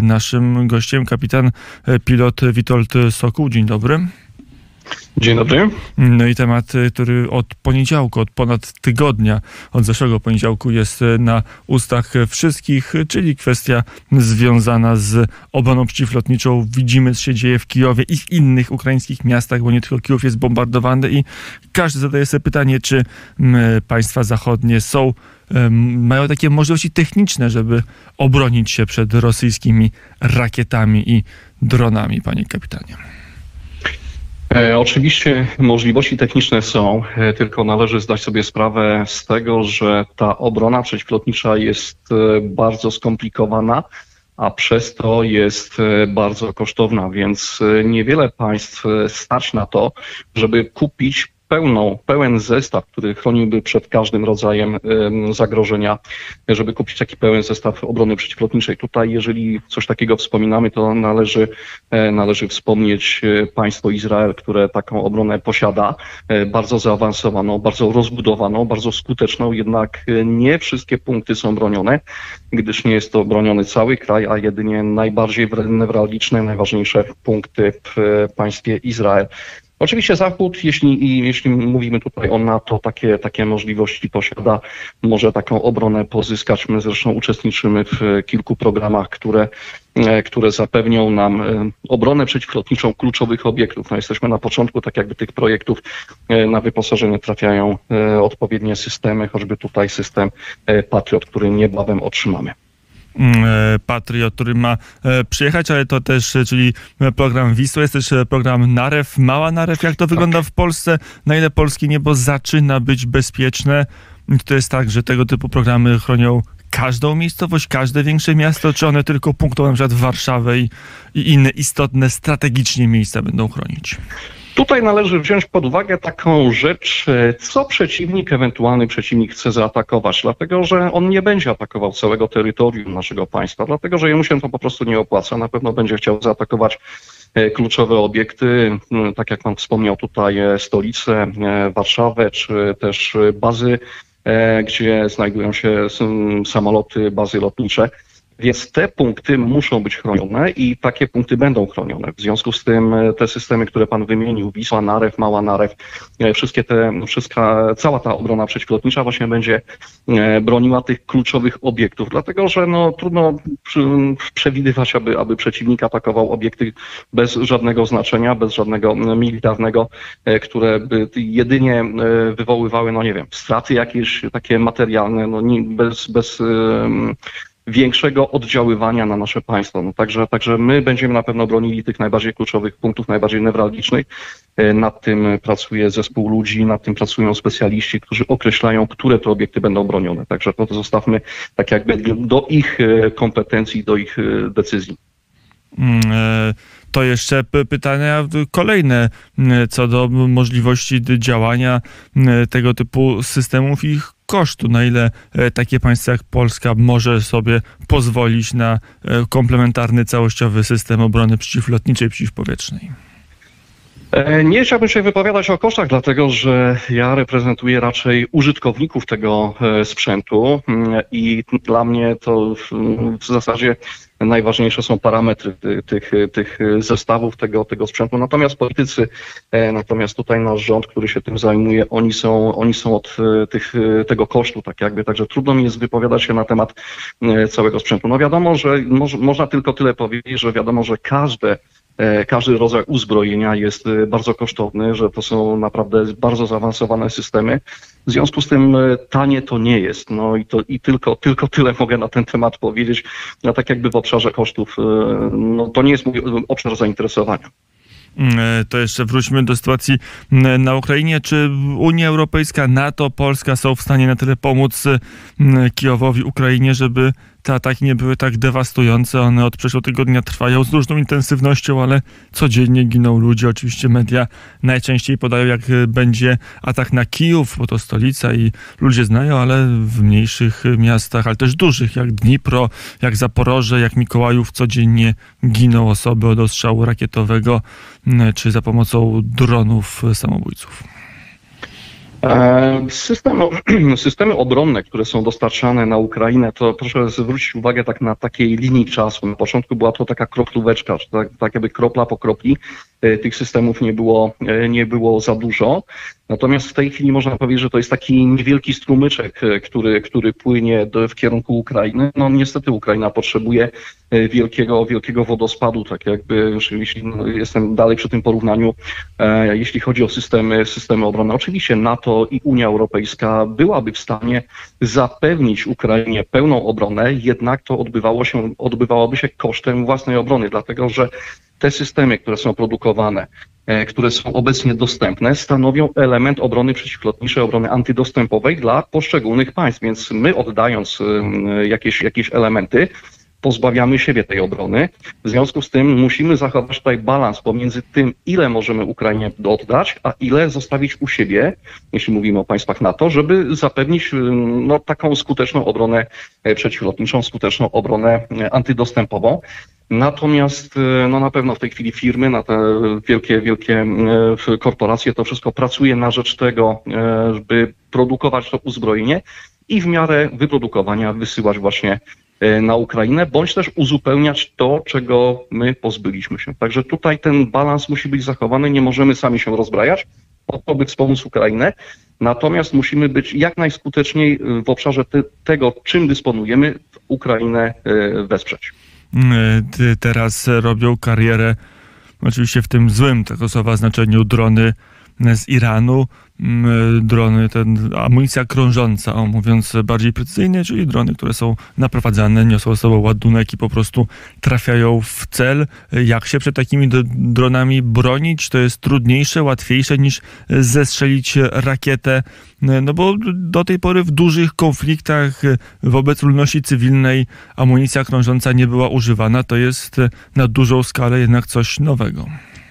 Naszym gościem kapitan pilot Witold Sokół. Dzień dobry. Dzień dobry. No i temat, który od poniedziałku, od ponad tygodnia, od zeszłego poniedziałku jest na ustach wszystkich, czyli kwestia związana z obroną przeciwlotniczą. Widzimy, co się dzieje w Kijowie i w innych ukraińskich miastach, bo nie tylko Kijów jest bombardowany i każdy zadaje sobie pytanie, czy państwa zachodnie mają takie możliwości techniczne, żeby obronić się przed rosyjskimi rakietami i dronami, panie kapitanie. Oczywiście możliwości techniczne są, tylko należy zdać sobie sprawę z tego, że ta obrona przeciwlotnicza jest bardzo skomplikowana, a przez to jest bardzo kosztowna, więc niewiele państw stać na to, żeby kupić pełen zestaw, który chroniłby przed każdym rodzajem zagrożenia, żeby kupić taki pełen zestaw obrony przeciwlotniczej. Tutaj, jeżeli coś takiego wspominamy, to należy wspomnieć państwo Izrael, które taką obronę posiada, bardzo zaawansowaną, bardzo rozbudowaną, bardzo skuteczną, jednak nie wszystkie punkty są bronione, gdyż nie jest to broniony cały kraj, a jedynie najbardziej newralgiczne, najważniejsze punkty w państwie Izrael. Oczywiście Zachód, jeśli mówimy tutaj o NATO, takie możliwości posiada, może taką obronę pozyskać. My zresztą uczestniczymy w kilku programach, które zapewnią nam obronę przeciwlotniczą kluczowych obiektów. No, jesteśmy na początku, tak jakby tych projektów. Na wyposażenie trafiają odpowiednie systemy, choćby tutaj system Patriot, który niebawem otrzymamy. Patriot, który ma przyjechać, ale to też, czyli program Wisła, jest też program Narew, Mała Narew. Jak to wygląda w Polsce? Na ile polskie niebo zaczyna być bezpieczne? To jest tak, że tego typu programy chronią każdą miejscowość, każde większe miasto, czy one tylko punktują na przykład Warszawę i inne istotne strategicznie miejsca będą chronić? Tutaj należy wziąć pod uwagę taką rzecz, co ewentualny przeciwnik chce zaatakować, dlatego że on nie będzie atakował całego terytorium naszego państwa, dlatego że jemu się to po prostu nie opłaca. Na pewno będzie chciał zaatakować kluczowe obiekty, tak jak pan wspomniał tutaj, stolicę, Warszawę, czy też bazy, gdzie znajdują się samoloty, bazy lotnicze. Więc te punkty muszą być chronione i takie punkty będą chronione. W związku z tym te systemy, które pan wymienił, Wisła, Narew, Mała Narew, cała ta obrona przeciwlotnicza właśnie będzie broniła tych kluczowych obiektów, dlatego że trudno przewidywać, aby przeciwnik atakował obiekty bez żadnego znaczenia, bez żadnego militarnego, które by jedynie wywoływały, straty jakieś takie materialne, bez większego oddziaływania na nasze państwo. Także my będziemy na pewno bronili tych najbardziej kluczowych punktów, najbardziej newralgicznych. Nad tym pracuje zespół ludzi, nad tym pracują specjaliści, którzy określają, które te obiekty będą bronione. Także to zostawmy tak jakby do ich kompetencji, do ich decyzji. To jeszcze pytania kolejne co do możliwości działania tego typu systemów i ich kosztu. Na ile takie państwo jak Polska może sobie pozwolić na komplementarny, całościowy system obrony przeciwlotniczej, przeciwpowietrznej? Nie chciałbym się wypowiadać o kosztach, dlatego że ja reprezentuję raczej użytkowników tego sprzętu i dla mnie to w zasadzie najważniejsze są parametry tych zestawów tego sprzętu. Natomiast politycy, tutaj nasz rząd, który się tym zajmuje, oni są od tego kosztu, także trudno mi jest wypowiadać się na temat całego sprzętu. Wiadomo, że można tylko tyle powiedzieć, że wiadomo, że każdy rodzaj uzbrojenia jest bardzo kosztowny, że to są naprawdę bardzo zaawansowane systemy. W związku z tym tanie to nie jest. I tylko tyle mogę na ten temat powiedzieć. Tak jakby w obszarze kosztów, to nie jest mój obszar zainteresowania. To jeszcze wróćmy do sytuacji na Ukrainie. Czy Unia Europejska, NATO, Polska są w stanie na tyle pomóc Kijowowi, Ukrainie, żeby te ataki nie były tak dewastujące? One od przeszłego tygodnia trwają z różną intensywnością, ale codziennie giną ludzie. Oczywiście media najczęściej podają, jak będzie atak na Kijów, bo to stolica i ludzie znają, ale w mniejszych miastach, ale też dużych, jak Dnipro, jak Zaporoże, jak Mikołajów, codziennie giną osoby od ostrzału rakietowego czy za pomocą dronów samobójców. Systemy obronne, które są dostarczane na Ukrainę, to proszę zwrócić uwagę tak na takiej linii czasu. Na początku była to taka kroplóweczka, czy tak jakby kropla po kropli. Tych systemów nie było za dużo. Natomiast w tej chwili można powiedzieć, że to jest taki niewielki strumyczek, który płynie w kierunku Ukrainy. No niestety Ukraina potrzebuje wielkiego wodospadu, tak jakby, jeśli jestem dalej przy tym porównaniu, jeśli chodzi o systemy obronne. Oczywiście NATO i Unia Europejska byłaby w stanie zapewnić Ukrainie pełną obronę, jednak to odbywałoby się kosztem własnej obrony, dlatego że te systemy, które są produkowane, które są obecnie dostępne, stanowią element obrony przeciwlotniczej, obrony antydostępowej dla poszczególnych państw. Więc my oddając jakieś elementy, pozbawiamy siebie tej obrony. W związku z tym musimy zachować tutaj balans pomiędzy tym, ile możemy Ukrainie oddać, a ile zostawić u siebie, jeśli mówimy o państwach NATO, żeby zapewnić taką skuteczną obronę przeciwlotniczą, skuteczną obronę antydostępową. Natomiast na pewno w tej chwili firmy, na te wielkie korporacje, to wszystko pracuje na rzecz tego, żeby produkować to uzbrojenie i w miarę wyprodukowania wysyłać właśnie na Ukrainę, bądź też uzupełniać to, czego my pozbyliśmy się. Także tutaj ten balans musi być zachowany, nie możemy sami się rozbrajać, po to, by wspomóc Ukrainę, natomiast musimy być jak najskuteczniej w obszarze tego, czym dysponujemy, Ukrainę wesprzeć. Teraz robią karierę, oczywiście w tym złym tego słowa znaczeniu, drony z Iranu, drony, amunicja krążąca, mówiąc bardziej precyzyjnie, czyli drony, które są naprowadzane, niosą ze sobą ładunek i po prostu trafiają w cel. Jak się przed takimi dronami bronić? To jest trudniejsze, łatwiejsze niż zestrzelić rakietę, no bo do tej pory w dużych konfliktach wobec ludności cywilnej amunicja krążąca nie była używana. To jest na dużą skalę jednak coś nowego.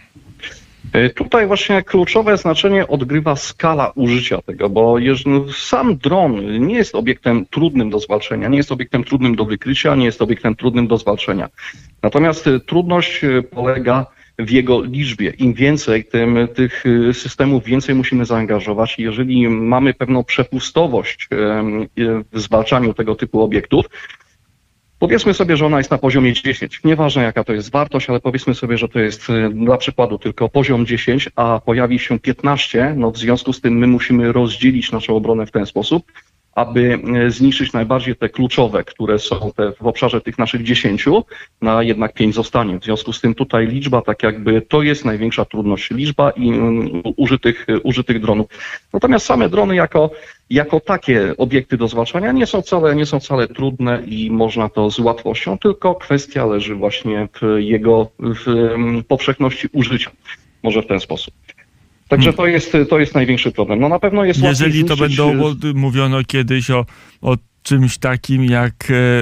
Tutaj właśnie kluczowe znaczenie odgrywa skala użycia tego, bo sam dron nie jest obiektem trudnym do zwalczenia, nie jest obiektem trudnym do wykrycia, nie jest obiektem trudnym do zwalczenia. Natomiast trudność polega w jego liczbie. Im więcej tych systemów, więcej musimy zaangażować. Jeżeli mamy pewną przepustowość w zwalczaniu tego typu obiektów, powiedzmy sobie, że ona jest na poziomie 10. Nieważne jaka to jest wartość, ale powiedzmy sobie, że to jest dla przykładu tylko poziom 10, a pojawi się 15. No w związku z tym my musimy rozdzielić naszą obronę w ten sposób, aby zniszczyć najbardziej te kluczowe, które są w obszarze tych naszych 10, na jednak 5 zostanie. W związku z tym tutaj liczba, tak jakby to jest największa trudność, liczba i użytych dronów. Natomiast same drony jako takie obiekty do zwalczania nie są wcale trudne i można to z łatwością, tylko kwestia leży właśnie w jego powszechności użycia. Może w ten sposób. Także to jest największy problem. No na pewno jest łatwiej jeżeli to będą, mówiono kiedyś o czymś takim jak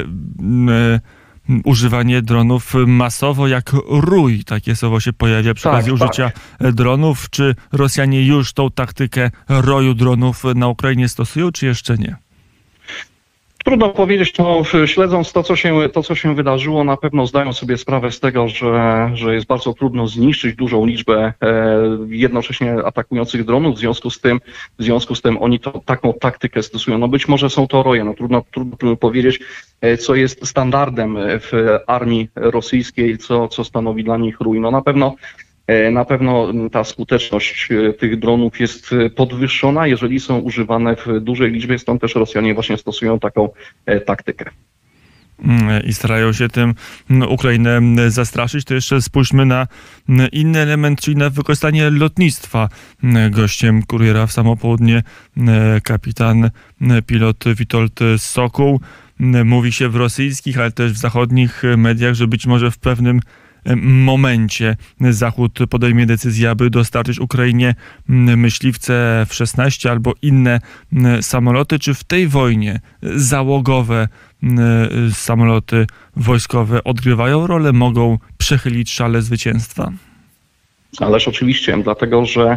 używanie dronów masowo, jak rój. Takie słowo się pojawia przy okazji użycia dronów. Czy Rosjanie już tą taktykę roju dronów na Ukrainie stosują, czy jeszcze nie? Trudno powiedzieć, śledząc to, co się wydarzyło, na pewno zdają sobie sprawę z tego, że jest bardzo trudno zniszczyć dużą liczbę jednocześnie atakujących dronów. W związku z tym oni taką taktykę stosują. No być może są to roje. No trudno powiedzieć, co jest standardem w armii rosyjskiej, co stanowi dla nich rój. No na pewno ta skuteczność tych dronów jest podwyższona, jeżeli są używane w dużej liczbie, stąd też Rosjanie właśnie stosują taką taktykę. I starają się tym Ukrainę zastraszyć. To jeszcze spójrzmy na inny element, czyli na wykorzystanie lotnictwa. Gościem kuriera w samo południe kapitan, pilot Witold Sokół. Mówi się w rosyjskich, ale też w zachodnich mediach, że być może w pewnym momencie Zachód podejmie decyzję, aby dostarczyć Ukrainie myśliwce F-16 albo inne samoloty. Czy w tej wojnie załogowe samoloty wojskowe odgrywają rolę, mogą przechylić szale zwycięstwa? Ależ oczywiście, dlatego że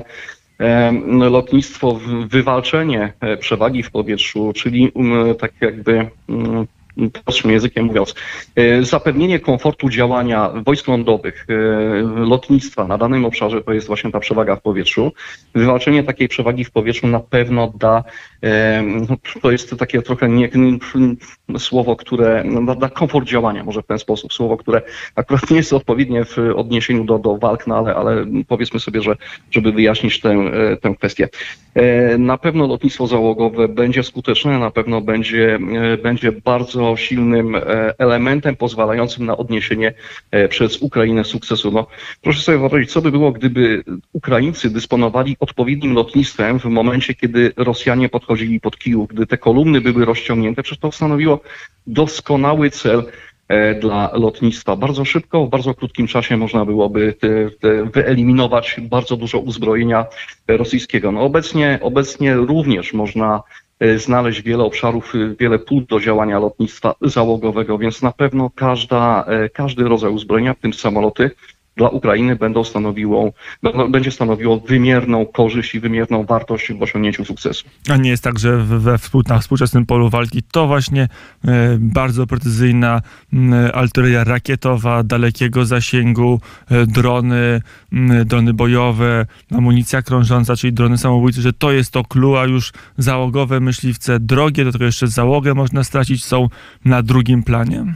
lotnictwo, wywalczenie przewagi w powietrzu, czyli tak jakby prostszym językiem mówiąc, zapewnienie komfortu działania wojsk lądowych, lotnictwa na danym obszarze to jest właśnie ta przewaga w powietrzu. Wywalczenie takiej przewagi w powietrzu na pewno to jest takie trochę słowo, które da komfort działania, może w ten sposób, słowo, które akurat nie jest odpowiednie w odniesieniu do walk, no ale powiedzmy sobie, żeby wyjaśnić tę kwestię. Na pewno lotnictwo załogowe będzie skuteczne, na pewno będzie bardzo silnym elementem pozwalającym na odniesienie przez Ukrainę sukcesu. No, proszę sobie wyobrazić, co by było, gdyby Ukraińcy dysponowali odpowiednim lotnictwem w momencie, kiedy Rosjanie podchodzili pod Kijów, gdy te kolumny były rozciągnięte, przecież to stanowiło doskonały cel dla lotnictwa. Bardzo szybko, w bardzo krótkim czasie można byłoby wyeliminować bardzo dużo uzbrojenia rosyjskiego. No obecnie również można znaleźć wiele obszarów, wiele pól do działania lotnictwa załogowego, więc na pewno każdy rodzaj uzbrojenia, w tym samoloty, dla Ukrainy będzie stanowiło wymierną korzyść i wymierną wartość w osiągnięciu sukcesu. A nie jest tak, że na współczesnym polu walki to właśnie bardzo precyzyjna artyleria rakietowa, dalekiego zasięgu, drony bojowe, amunicja krążąca, czyli drony samobójcze, że to jest to clue, a już załogowe myśliwce drogie, do tego jeszcze załogę można stracić, są na drugim planie.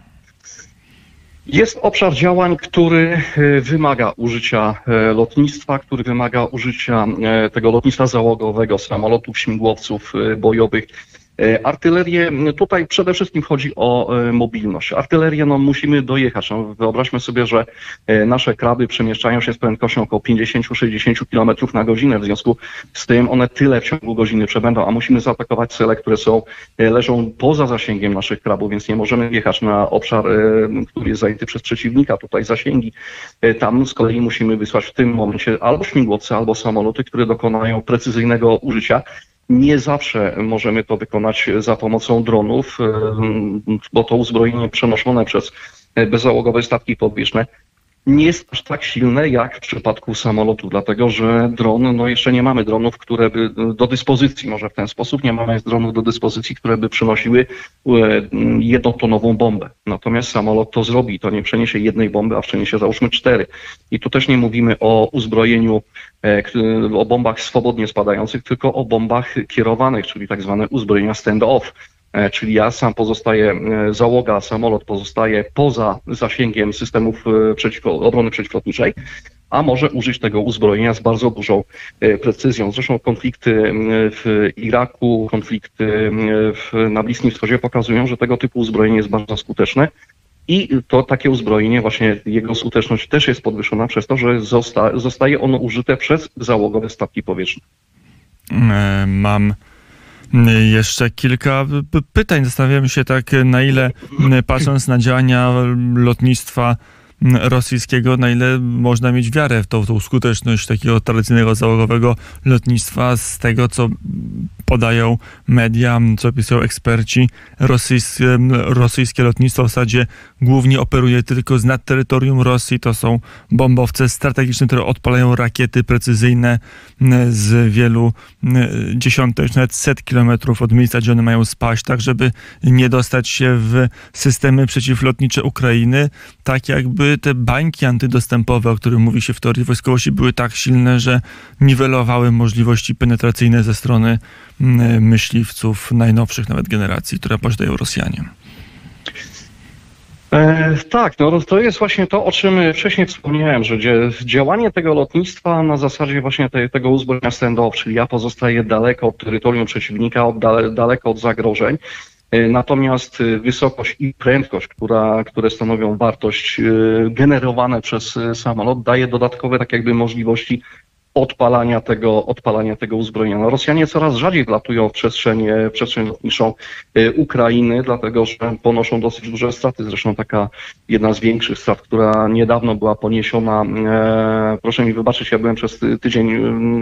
Jest obszar działań, który wymaga użycia lotnictwa, który wymaga użycia tego lotnictwa załogowego, samolotów, śmigłowców bojowych. Artylerię, tutaj przede wszystkim chodzi o mobilność. Artylerię musimy dojechać. Wyobraźmy sobie, że nasze kraby przemieszczają się z prędkością około 50-60 km na godzinę. W związku z tym one tyle w ciągu godziny przebędą, a musimy zaatakować cele, które leżą poza zasięgiem naszych krabów, więc nie możemy wjechać na obszar, który jest zajęty przez przeciwnika, tutaj zasięgi. Tam z kolei musimy wysłać w tym momencie albo śmigłowce, albo samoloty, które dokonają precyzyjnego użycia. Nie zawsze możemy to wykonać za pomocą dronów, bo to uzbrojenie przenoszone przez bezzałogowe statki powietrzne nie jest aż tak silne jak w przypadku samolotu, dlatego że jeszcze nie mamy dronów, które by do dyspozycji, może w ten sposób, nie mamy dronów do dyspozycji, które by przynosiły jednotonową bombę. Natomiast samolot to zrobi, to nie przeniesie jednej bomby, a przeniesie załóżmy 4. I tu też nie mówimy o uzbrojeniu, o bombach swobodnie spadających, tylko o bombach kierowanych, czyli tak zwane uzbrojenia stand-off. Czyli ja sam pozostaję, załoga, samolot pozostaje poza zasięgiem systemów obrony przeciwlotniczej, a może użyć tego uzbrojenia z bardzo dużą precyzją. Zresztą konflikty w Iraku, konflikty na Bliskim Wschodzie pokazują, że tego typu uzbrojenie jest bardzo skuteczne i to takie uzbrojenie, właśnie jego skuteczność też jest podwyższona przez to, że zostaje ono użyte przez załogowe statki powietrzne. Mam jeszcze kilka pytań. Zastanawiam się tak, na ile, patrząc na działania lotnictwa rosyjskiego, na ile można mieć wiarę w tą skuteczność takiego tradycyjnego załogowego lotnictwa. Z tego, co podają media, co opisują eksperci, rosyjskie lotnictwo w zasadzie głównie operuje tylko nad terytorium Rosji. To są bombowce strategiczne, które odpalają rakiety precyzyjne z wielu dziesiątek, czy nawet set kilometrów od miejsca, gdzie one mają spaść, tak żeby nie dostać się w systemy przeciwlotnicze Ukrainy, tak jakby te bańki antydostępowe, o których mówi się w teorii wojskowości, były tak silne, że niwelowały możliwości penetracyjne ze strony myśliwców najnowszych nawet generacji, które posiadają Rosjanie. Tak, to jest właśnie to, o czym wcześniej wspomniałem, że działanie tego lotnictwa na zasadzie właśnie tego uzbrojenia stand-off, czyli ja pozostaję daleko od terytorium przeciwnika, daleko od zagrożeń. Natomiast wysokość i prędkość, które stanowią wartość generowane przez samolot, daje dodatkowe tak jakby możliwości odpalania tego uzbrojenia. No, Rosjanie coraz rzadziej wlatują w przestrzeń lotniczą Ukrainy, dlatego że ponoszą dosyć duże straty. Zresztą taka jedna z większych strat, która niedawno była poniesiona, proszę mi wybaczyć, ja byłem przez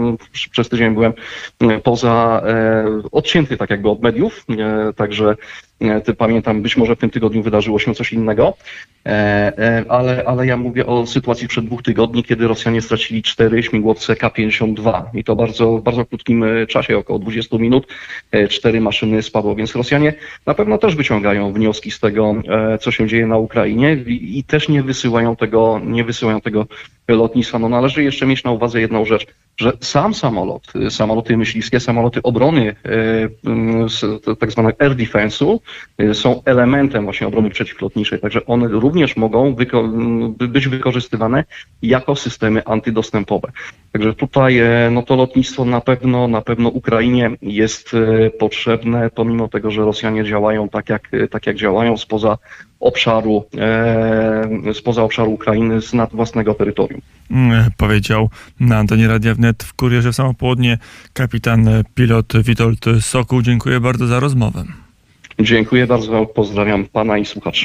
tydzień byłem odcięty tak jakby od mediów, także Pamiętam, być może w tym tygodniu wydarzyło się coś innego, ale ja mówię o sytuacji przed 2 tygodni, kiedy Rosjanie stracili 4 śmigłowce K-52 i to bardzo, w bardzo krótkim czasie, około 20 minut, 4 maszyny spadło, więc Rosjanie na pewno też wyciągają wnioski z tego, co się dzieje na Ukrainie i też nie wysyłają tego lotnictwa. No należy jeszcze mieć na uwadze jedną rzecz, że sam samoloty myśliwskie, samoloty obrony, tak zwanego air defense'u, są elementem właśnie obrony przeciwlotniczej, także one również mogą być wykorzystywane jako systemy antydostępowe. Także tutaj no to lotnictwo na pewno Ukrainie jest potrzebne, pomimo tego, że Rosjanie działają tak jak działają spoza obszaru Ukrainy, z nad własnego terytorium. Powiedział na antenie Radia Wnet w Kurierze w samo południe kapitan pilot Witold Sokół. Dziękuję bardzo za rozmowę. Dziękuję bardzo, pozdrawiam pana i słuchaczy.